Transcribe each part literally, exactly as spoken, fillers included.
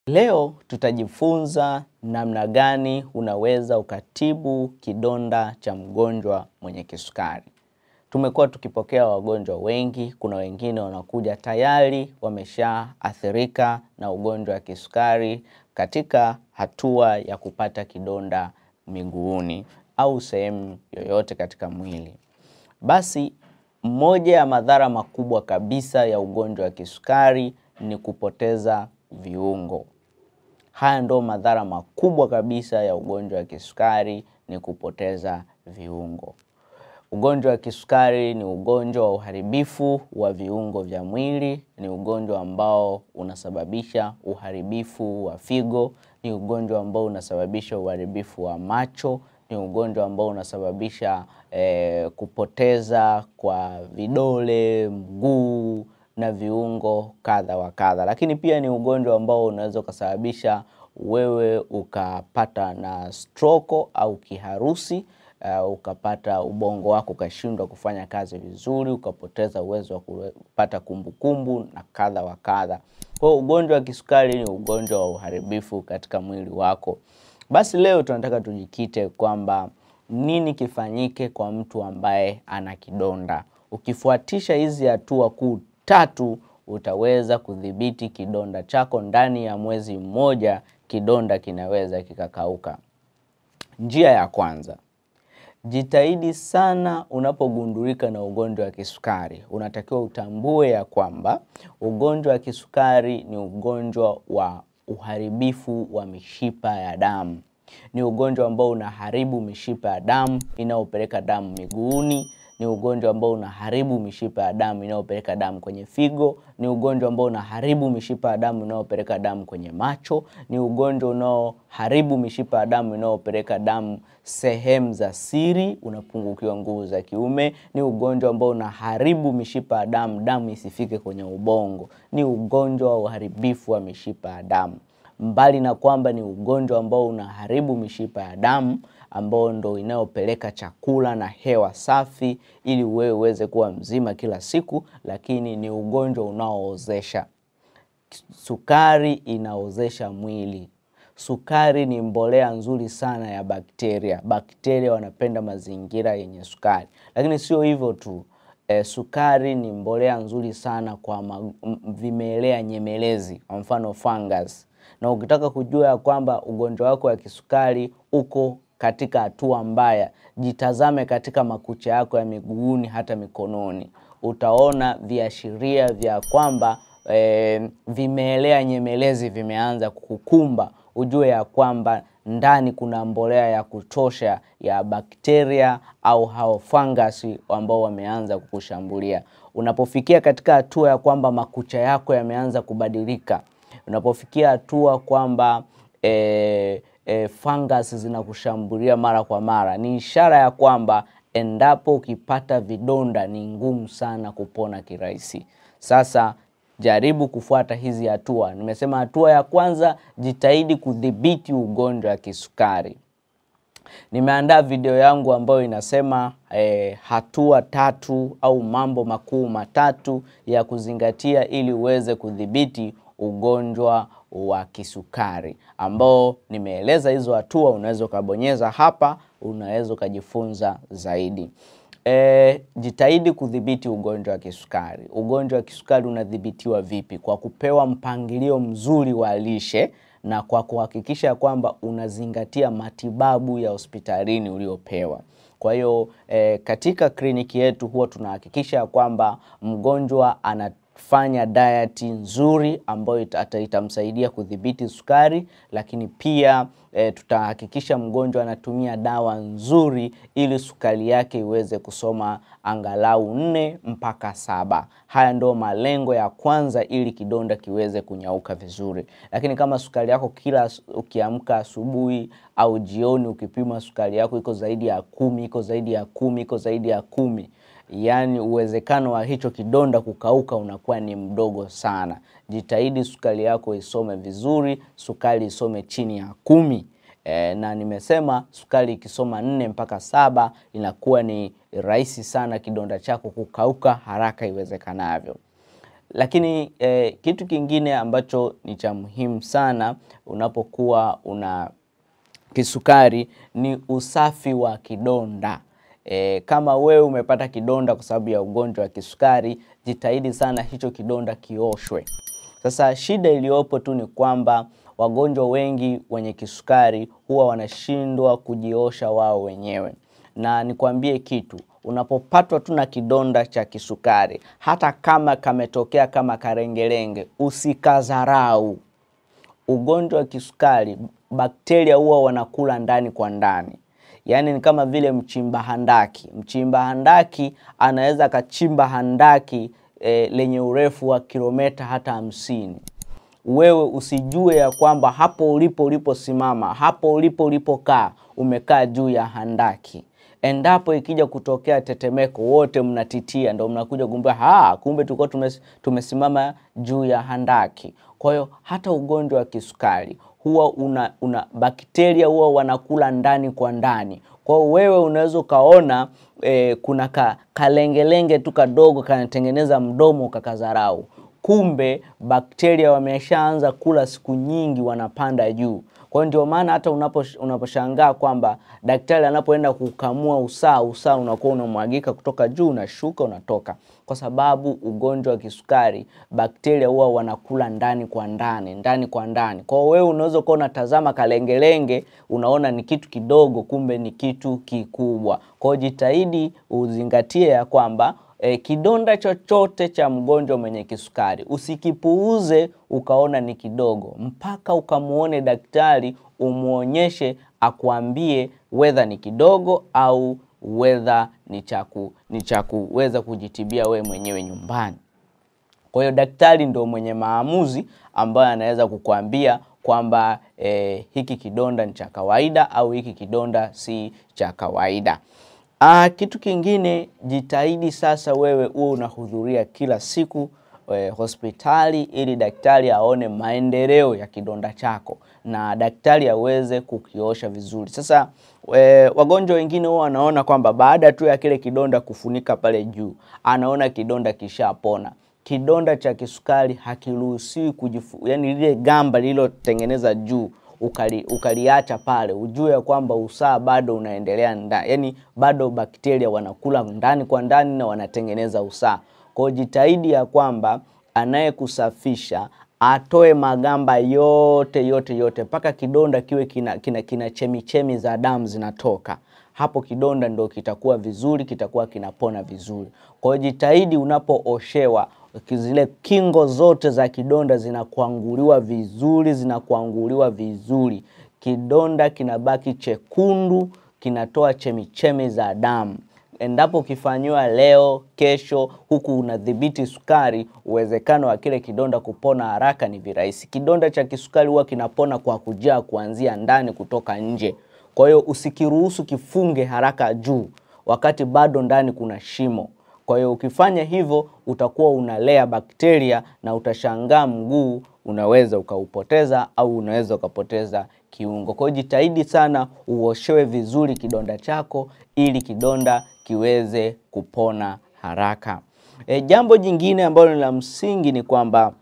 Leo tutajifunza namna gani unaweza ukatibu kidonda cha mgonjwa mwenye kisukari. Tumekuwa tukipokea wagonjwa wengi, kuna wengine wanakuja tayari wameshaathirika na ugonjwa wa kisukari katika hatua ya kupata kidonda miguuni au sehemu yoyote katika mwili. Basi moja ya madhara makubwa kabisa ya ugonjwa wa kisukari ni kupoteza viungo. Haya ndo madhara makubwa kabisa ya ugonjwa wa kisukari ni kupoteza viungo. Ugonjwa wa kisukari ni ugonjwa wa uharibifu wa viungo vya mwili, ni ugonjwa ambao unasababisha uharibifu wa figo, ni ugonjwa ambao unasababisha uharibifu wa macho, ni ugonjwa ambao unasababisha eh, kupoteza kwa vidole, mguu na viungo kadha wa kadha. Lakini pia ni ugonjwa ambao unaweza kusababisha wewe ukapata na stroke au kiharusi, uh, ukapata ubongo wako ukashindwa kufanya kazi vizuri, ukapoteza uwezo wa kupata kumbukumbu na kadha wa kadha. Kwa hiyo ugonjwa wa kisukari ni ugonjwa wa uharibifu katika mwili wako. Basi leo tunataka tujikite kwamba nini kifanyike kwa mtu ambaye ana kidonda. Ukifuatisha hizi hatua kuu tatu utaweza kudhibiti kidonda chako ndani ya mwezi mmoja, kidonda kinaweza kikakauka. Njia ya kwanza, jitahidi sana unapogundulika na ugonjwa wa kisukari. Unatakiwa utambue ya kwamba ugonjwa wa kisukari ni ugonjwa wa uharibifu wa mishipa ya damu. Ni ugonjwa ambao unaharibu mishipa ya damu inayopeleka damu miguuni. Ni ugonjwa ambao unaharibu mishipa ya damu inayopeleka damu kwenye figo. Ni ugonjwa ambao unaharibu mishipa ya damu inayopeleka damu kwenye macho. Ni ugonjwa unaoharibu mishipa ya damu inayopeleka damu sehemu za siri, unapungukiwa nguvu za kiume. Ni ugonjwa ambao unaharibu mishipa ya damu, damu isifike kwenye ubongo. Ni ugonjwa wa uharibifu wa mishipa ya damu. Mbali na kwamba ni ugonjwa ambao unaharibu mishipa ya damu, ambao ndo inayopeleka chakula na hewa safi ili wewe uweze kuwa mzima kila siku, lakini ni ugonjwa unaoozesha. Sukari inaozesha mwili. Sukari ni mbolea nzuri sana ya bakteria. Bakteria wanapenda mazingira yenye sukari. Lakini sio hivyo tu. E, sukari ni mbolea nzuri sana kwa vimelea nyemelezi, kwa mfano fungus. Na ukitaka kujua ya kwamba ugonjwa wako wa kisukari uko katika hatua mbaya, jitazame katika makucha yako ya miguuni hata mikononi. Utaona viashiria vya kwamba e, vimelea nyemelezi vimeanza kukukumba. Ujue ya kwamba ndani kuna mbolea ya kutosha ya bakteria au hao fungus ambao wameanza kukushambulia. Unapofikia katika hatua ya kwamba makucha yako yameanza kubadilika, unapofikia hatua kwamba e, e, fungus zinakushambulia mara kwa mara, ni ishara ya kwamba endapo ukipata vidonda ni ngumu sana kupona kirahisi. Sasa jaribu kufuata hizi hatua. Nimesema hatua ya kwanza, jitahidi kudhibiti ugonjwa wa kisukari. Nimeandaa video yangu ambayo inasema eh, hatua tatu au mambo makuu matatu ya kuzingatia ili uweze kudhibiti ugonjwa wa kisukari, ambao nimeeleza hizo hatua. Unaweza kubonyeza hapa, unaweza kujifunza zaidi. E, jitahidi kudhibiti ugonjwa wa kisukari. Ugonjwa wa kisukari unadhibitiwa vipi? Kwa kupewa mpangilio mzuri wa lishe na kwa kuhakikisha kwamba unazingatia matibabu ya hospitalini uliopewa. Kwa hiyo e, katika kliniki yetu huwa tunahakikisha kwamba mgonjwa anafanya diet nzuri ambayo itamsaidia kudhibiti sukari, lakini pia e, tutahakikisha mgonjwa anatumia dawa nzuri ili sukari yake iweze kusoma angalau nne mpaka saba. Haya ndo malengo ya kwanza ili kidonda kiweze kunyauka vizuri. Lakini kama sukari yako kila ukiamka asubuhi au jioni ukipima sukari yako iko zaidi ya kumi, iko zaidi ya kumi, iko zaidi ya kumi, yani uwezekano wa hicho kidonda kukauka unakuwa ni mdogo sana. Jitahidi sukari yako isome vizuri, sukari isome chini ya kumi. E, na nimesema sukari ikisoma nne mpaka saba inakuwa ni rahisi sana kidonda chako kukauka haraka iwezekanavyo. Lakini eh, kitu kingine ambacho ni cha muhimu sana unapokuwa una kisukari ni usafi wa kidonda. E, kama wewe umepata kidonda kwa sababu ya ugonjwa wa kisukari, jitahidi sana hicho kidonda kioshwe. Sasa shida iliyopo tu ni kwamba wagonjwa wengi wenye kisukari huwa wanashindwa kujiosha wao wenyewe. Na nikwambie kitu, unapopatwa tu na kidonda cha kisukari, hata kama kametokea kama karengelenge, usikadharau. Ugonjwa wa kisukari, bakteria huwa wanakula ndani kwa ndani. Yaani ni kama vile mchimba handaki. Mchimba handaki anaweza kachimba handaki e, lenye urefu wa kilomita hata hamsini. Wewe usijue ya kwamba hapo ulipo uliposimama, hapo ulipo ulipokaa, umekaa juu ya handaki. Endapo ikija kutokea tetemeko, wote mnatitia, ndio mnakuja kumbua, ha, kumbe tulikuwa tumes, tumesimama juu ya handaki. Kwa hiyo hata ugonjwa wa kisukari huwa una, una bakteria huwa wanakula ndani kwa ndani. Kwa hiyo wewe unaweza kaona e, kuna ka, kalengelenge tu kadogo kanatengeneza mdomo kakadharau. Kumbe bakteria wameshaanza kula siku nyingi, wanapanda juu. Kwa ndio maana hata unapo unaposhangaa kwamba daktari anapoenda kukamua usaa, usaa unakuwa unamwagika kutoka juu unashuka unatoka. Kwa sababu ugonjwa wa kisukari, bakteria huwa wanakula ndani kwa ndani, ndani kwa ndani. Kwa wewe unaweza kuwa unatazama kalengelenge, unaona ni kitu kidogo, kumbe ni kitu kikubwa. Kwa jitahidi uzingatie ya kwamba E, kidonda chochote cha mgonjwa mwenye kisukari usikipuuze ukaona ni kidogo, mpaka ukamuone daktari umuonyeshe akuambie whether ni kidogo au whether ni chaku ni chaku weza kujitibia we mwenyewe nyumbani. Kwa hiyo daktari ndio mwenye maamuzi ambaye anaweza kukuambia kwamba e, hiki kidonda ni cha kawaida au hiki kidonda si cha kawaida. Ah, kitu kingine, jitahidi sasa wewe uwe unahudhuria kila siku e, hospitali ili daktari aone maendeleo ya kidonda chako na daktari aweze kukiosha vizuri. Sasa e, wagonjwa wengine huwa wanaona kwamba baada tu ya kile kidonda kufunika pale juu, anaona kidonda kishapona. Kidonda cha kisukari hakiruhusiwi kujifu, yani lile gamba lililotengeneza juu ukali ukaliacha pale, ujue kwamba usaa bado unaendelea ndani, yani bado bakteria wanakula ndani kwa ndani na wanatengeneza usaa. Kwa jitahidi ya kwamba anayekusafisha atoe magamba yote yote yote mpaka kidonda kiwe kina kina, kina chemichemi za damu zinatoka. Hapo kidonda ndo kitakuwa vizuri, kitakuwa kinapona vizuri. Kwa jitahidi unapooshewa zile kingo zote za kidonda zinakuanguliwa vizuri, zinakuanguliwa vizuri. Kidonda kinabaki chekundu, kinatoa chemichemi za damu. Endapo kifanywa leo, kesho, huku unadhibiti sukari, uwezekano wa kile kidonda kupona haraka ni virahisi. Kidonda cha kisukari huwa kinapona kwa kujaa kuanzia ndani kutoka nje. Kwa hiyo usikiruhusu kifunge haraka juu wakati bado ndani kuna shimo. Kwa hiyo ukifanya hivyo utakuwa unalea bakteria na utashangaa mguu unaweza ukaupoteza au unaweza ukapoteza kiungo. Kwa hiyo jitahidi sana uoshewe vizuri kidonda chako ili kidonda kiweze kupona haraka. E, jambo jingine ambalo ni la msingi ni kwamba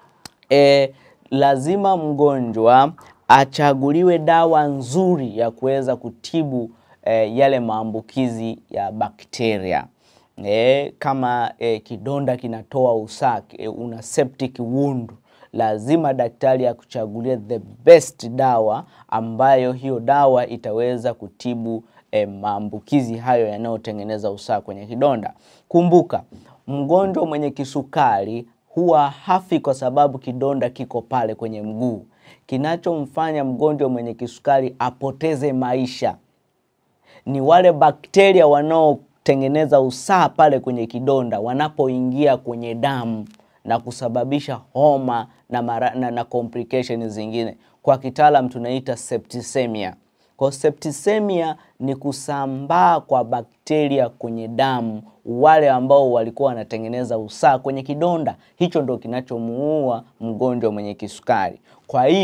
e, lazima mgonjwa achaguliwe dawa nzuri ya kuweza kutibu e, yale maambukizi ya bakteria. E, kama e, kidonda kinatoa usaa, e, una septic wound, lazima daktari akuchagulie the best dawa ambayo hiyo dawa itaweza kutibu e, maambukizi hayo yanayotengeneza usaa kwenye kidonda. Kumbuka, mgonjwa mwenye kisukari huwa hafi kwa sababu kidonda kiko pale kwenye mguu. Kinachomfanya mgonjwa mwenye kisukari apoteze maisha ni wale bakteria wanao tengeneza usaa pale kwenye kidonda wanapoingia kwenye damu na kusababisha homa na, mara, na, na complications zingine. Kwa kitaalamu tunaita septicemia. Kwa septicemia ni kusambaa kwa bakteria kwenye damu, wale ambao walikuwa wanatengeneza usaa kwenye kidonda. Hicho ndo kinachomuua mgonjwa mwenye kisukari. Kwa hiyo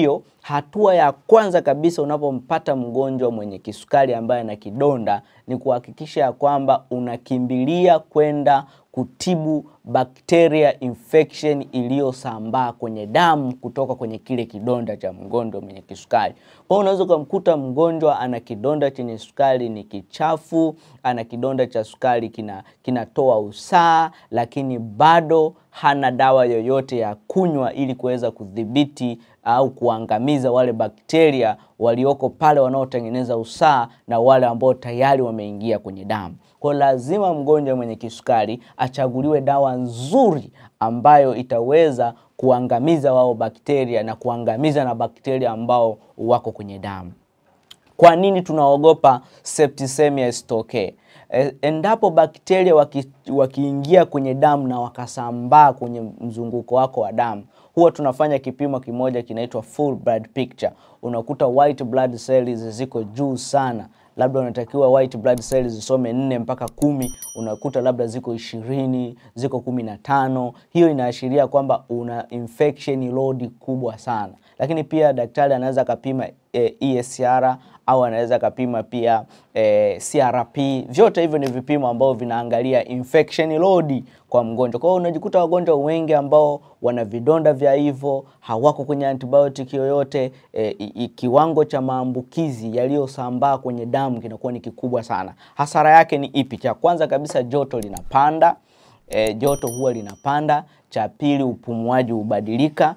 hatua ya kwanza kabisa unapompata mgonjwa mwenye kisukari ambaye ana kidonda ni kuhakikisha ya kwamba unakimbilia kwenda kutibu bacteria infection iliyosambaa kwenye damu kutoka kwenye kile kidonda cha mgonjwa mwenye kisukari. Kwa hiyo unaweza kumkuta mgonjwa ana kidonda chenye sukari ni kichafu, ana kidonda cha sukari kina kinatoa usaa, lakini bado hana dawa yoyote ya kunywa ili kuweza kudhibiti au kuangamiza wale bakteria walioko pale wanaotengeneza usaa na wale ambao tayari wameingia kwenye damu. Kwa lazima mgonjwa mwenye kisukari achaguliwe dawa nzuri ambayo itaweza kuangamiza wao bakteria na kuangamiza na bakteria ambao wako kwenye damu. Kwa nini tunaogopa septicemia isitokee? E, endapo bakteria waki, wakiingia kwenye damu na wakasambaa kwenye mzunguko wako wa damu, huwa tunafanya kipimo kimoja kinaitwa full blood picture. Unakuta white blood cells ziko juu sana. Labda unatakiwa white blood cells zisome nne mpaka kumi, unakuta labda ziko ishirini, ziko kumi na tano. Hiyo inaashiria kwamba una infection load kubwa sana. Lakini pia daktari anaweza kapima e, E S R au anaweza kapima pia e, C R P. Vyote hivyo ni vipimo ambao vinaangalia infection load kwa mgonjwa. Kwa hiyo unajikuta wagonjwa wengi ambao wana vidonda vya hivyo, hawako kwenye antibiotic yoyote, e, i, kiwango cha maambukizi yaliyosambaa kwenye damu kinakuwa ni kikubwa sana. Hasara yake ni ipi? Cha kwanza kabisa joto linapanda, e, joto huwa linapanda. Cha pili upumuaji hubadilika.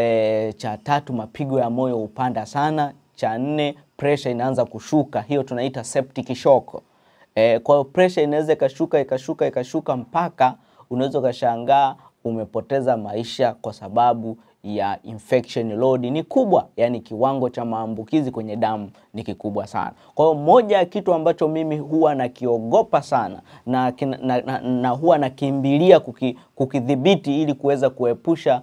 E, cha tatu mapigo ya moyo hupanda sana. Cha nne pressure inaanza kushuka, hiyo tunaita septic shock. E, kwa hiyo pressure inaweza ikashuka ikashuka ikashuka mpaka unaweza kashangaa umepoteza maisha kwa sababu ya infection load ni kubwa, yani kiwango cha maambukizi kwenye damu ni kikubwa sana. Kwa hiyo moja ya kitu ambacho mimi huwa nakiogopa sana na, na, na, na huwa nakimbilia kuki, kukidhibiti ili kuweza kuepusha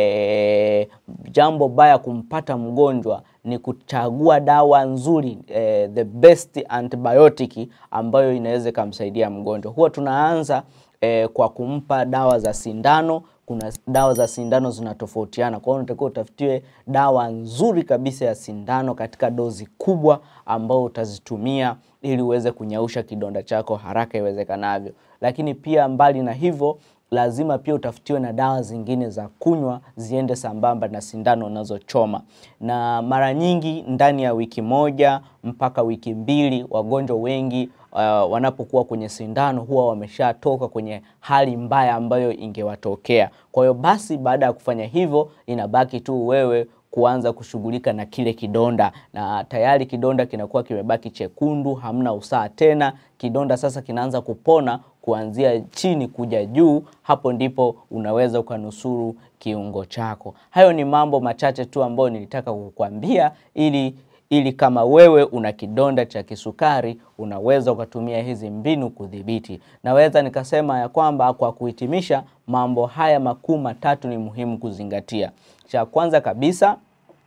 E, jambo baya kumpata mgonjwa ni kuchagua dawa nzuri, e, the best antibiotic ambayo inaweza kumsaidia mgonjwa. Huwa tunaanza e, kwa kumpa dawa za sindano. Kuna dawa za sindano zinatofautiana. Kwa hiyo unatakiwa utafutiwe dawa nzuri kabisa ya sindano katika dozi kubwa ambao utazitumia ili uweze kunyausha kidonda chako haraka iwezekanavyo. Lakini pia mbali na hivyo lazima pia utafutiwe na dawa zingine za kunywa ziende sambamba na sindano unazochoma. Na mara nyingi ndani ya wiki moja mpaka wiki mbili wagonjwa wengi uh, wanapokuwa kwenye sindano huwa wameshatoka kwenye hali mbaya ambayo ingewatokea. Kwa hiyo basi baada ya kufanya hivyo inabaki tu wewe kuanza kushughulika na kile kidonda, na tayari kidonda kinakuwa kimebaki chekundu, hamna usaa tena. Kidonda sasa kinaanza kupona kuanzia chini kuja juu. Hapo ndipo unaweza ukanusuru kiungo chako. Hayo ni mambo machache tu ambayo nilitaka kukuambia ili ili kama wewe una kidonda cha kisukari unaweza ukatumia hizi mbinu kudhibiti. Naweza nikasema ya kwamba kwa kuhitimisha, mambo haya makuu matatu ni muhimu kuzingatia. Cha kwanza kabisa,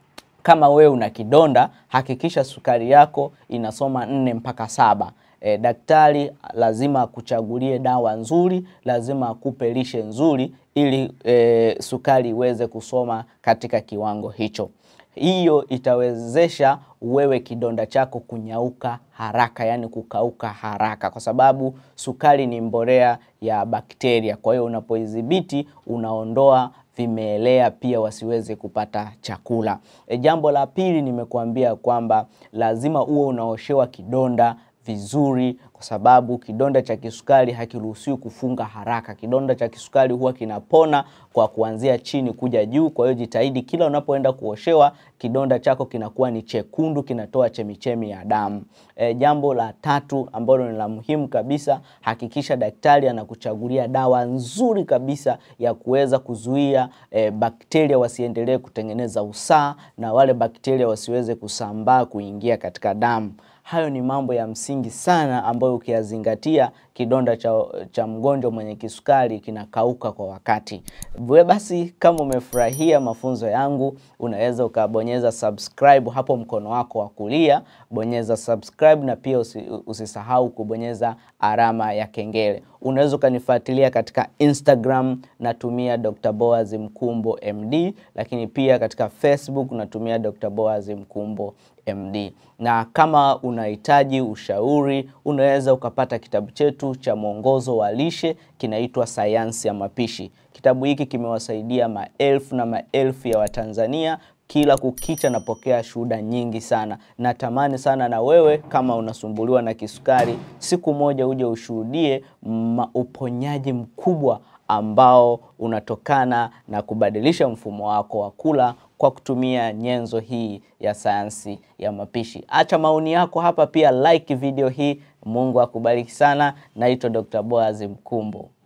kama wewe una kidonda, hakikisha sukari yako inasoma nne mpaka saba. E, daktari lazima akuchagulie dawa nzuri, lazima akupe lishe nzuri ili e, sukari iweze kusoma katika kiwango hicho. Hiyo itawezesha wewe kidonda chako kunyauka haraka, yani kukauka haraka, kwa sababu sukari ni mbolea ya bakteria. Kwa hiyo unapoidhibiti unaondoa vimelea pia wasiweze kupata chakula. E, jambo la pili nimekuambia kwamba lazima uwe unaoshewa kidonda vizuri, kwa sababu kidonda cha kisukari hakiruhusiwi kufunga haraka. Kidonda cha kisukari huwa kinapona kwa kuanzia chini kuja juu. Kwa hiyo jitahidi kila unapoenda kuoshewa kidonda chako kinakuwa ni chekundu, kinatoa chemichemi ya damu. E, jambo la tatu ambalo ni la muhimu kabisa, hakikisha daktari anakuchagulia dawa nzuri kabisa ya kuweza kuzuia e, bakteria wasiendelee kutengeneza usaa na wale bakteria wasiweze kusambaa kuingia katika damu. Hayo ni mambo ya msingi sana ambayo ukiyazingatia kidonda cha, cha mgonjwa mwenye kisukari kinakauka kwa wakati. Vwe basi kama umefurahia mafunzo yangu, unaweza ukabonyeza subscribe hapo mkono wako wa kulia, bonyeza subscribe na pia usi, usisahau kubonyeza alama ya kengele. Unaweza ukanifuatilia katika Instagram natumia Doctor Boaz Mkumbo M D, lakini pia katika Facebook natumia Doctor Boaz Mkumbo M D. Na kama unahitaji ushauri, unaweza ukapata kitabu chetu cha mwongozo wa lishe, kinaitwa Sayansi ya Mapishi. Kitabu hiki kimewasaidia maelfu na maelfu ya Watanzania. Kila kukicha napokea shuhuda nyingi sana. Natamani sana na wewe kama unasumbuliwa na kisukari, siku moja uje ushuhudie uponyaji mkubwa ambao unatokana na kubadilisha mfumo wako wa kula kwa kutumia nyenzo hii ya sayansi ya mapishi. Acha maoni yako hapa, pia like video hii. Mungu akubariki sana. Naitwa Doctor Boaz Mkumbo.